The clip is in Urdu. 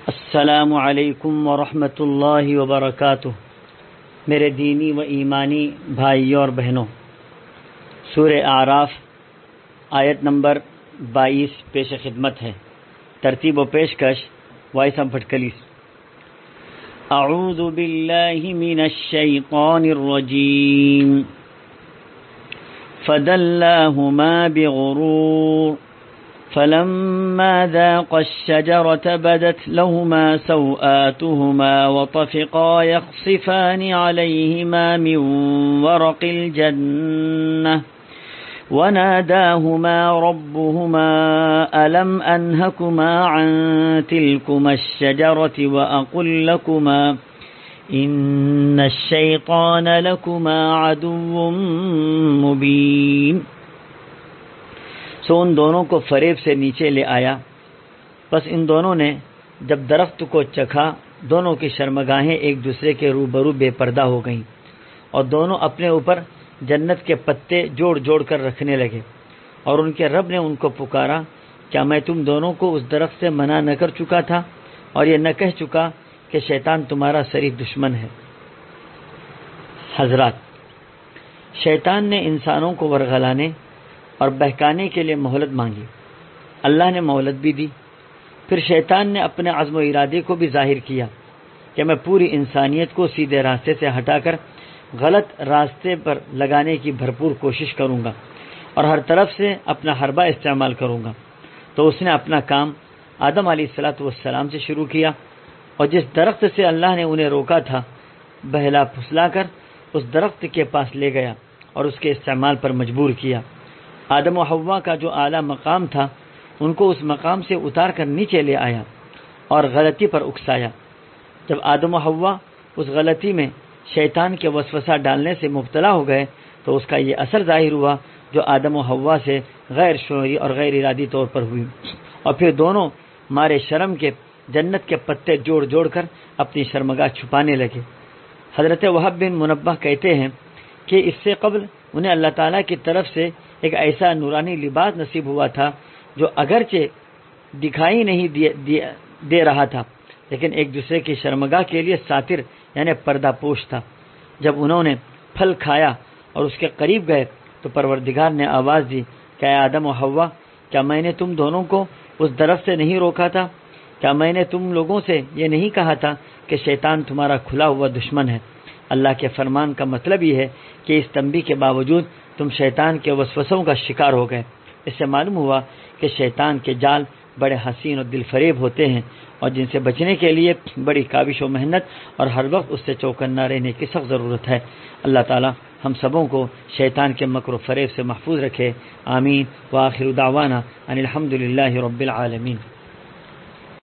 السلام علیکم ورحمۃ اللہ وبرکاتہ۔ میرے دینی و ایمانی بھائیوں اور بہنوں، سورہ اعراف آیت نمبر 22 پیش خدمت ہے۔ ترتیب و پیشکش وائس بھٹکلی۔ اعوذ باللہ من الشیطان الرجیم۔ فدلاہما بغرور فلما ذاقا الشجرة بدت لهما سوآتهما وطفقا يخصفان عليهما من ورق الجنة وناداهما ربهما ألم أنهكما عن تلكما الشجرة وأقل لكما إن الشيطان لكما عدو مبين۔ ان دونوں کو فریب سے نیچے لے آیا، بس ان دونوں نے جب درخت کو چکھا، دونوں کی شرمگاہیں ایک دوسرے کے روبرو بے پردہ ہو گئیں، اور دونوں اپنے اوپر جنت کے پتے جوڑ جوڑ کر رکھنے لگے، اور ان کے رب نے ان کو پکارا، کیا میں تم دونوں کو اس درخت سے منع نہ کر چکا تھا اور یہ نہ کہہ چکا کہ شیطان تمہارا صریح دشمن ہے؟ حضرات، شیطان نے انسانوں کو ورغلانے اور بہکانے کے لیے مہلت مانگی، اللہ نے مہلت بھی دی۔ پھر شیطان نے اپنے عزم و ارادے کو بھی ظاہر کیا کہ میں پوری انسانیت کو سیدھے راستے سے ہٹا کر غلط راستے پر لگانے کی بھرپور کوشش کروں گا اور ہر طرف سے اپنا حربہ استعمال کروں گا۔ تو اس نے اپنا کام آدم علیہ السلام سے شروع کیا، اور جس درخت سے اللہ نے انہیں روکا تھا بہلا پھسلا کر اس درخت کے پاس لے گیا اور اس کے استعمال پر مجبور کیا۔ آدم و حوا کا جو اعلیٰ مقام تھا ان کو اس مقام سے اتار کر نیچے لے آیا اور غلطی پر اکسایا۔ جب آدم و حوا اس غلطی میں شیطان کے وسوسہ ڈالنے سے مبتلا ہو گئے تو اس کا یہ اثر ظاہر ہوا جو آدم و حوا سے غیر شعوری اور غیر ارادی طور پر ہوئی، اور پھر دونوں مارے شرم کے جنت کے پتے جوڑ جوڑ کر اپنی شرمگاہ چھپانے لگے۔ حضرت وہب بن منبہ کہتے ہیں کہ اس سے قبل انہیں اللہ تعالیٰ کی طرف سے ایک ایسا نورانی لباس نصیب ہوا تھا جو اگرچہ دکھائی نہیں دے رہا تھا لیکن ایک دوسرے کی شرمگاہ کے لیے ساتر یعنی پردہ پوش تھا۔ جب انہوں نے پھل کھایا اور اس کے قریب گئے تو پروردگار نے آواز دی کہ اے آدم و حوا، کیا میں نے تم دونوں کو اس درخت سے نہیں روکا تھا؟ کیا میں نے تم لوگوں سے یہ نہیں کہا تھا کہ شیطان تمہارا کھلا ہوا دشمن ہے؟ اللہ کے فرمان کا مطلب یہ ہے کہ اس تنبیہ کے باوجود تم شیطان کے وسوسوں کا شکار ہو گئے۔ اس سے معلوم ہوا کہ شیطان کے جال بڑے حسین اور دل فریب ہوتے ہیں، اور جن سے بچنے کے لیے بڑی کاوش و محنت اور ہر وقت اس سے چوکنا رہنے کی سخت ضرورت ہے۔ اللہ تعالی ہم سبوں کو شیطان کے مکر و فریب سے محفوظ رکھے۔ آمین۔ وآخر دعوانا ان الحمد للہ رب العالمین۔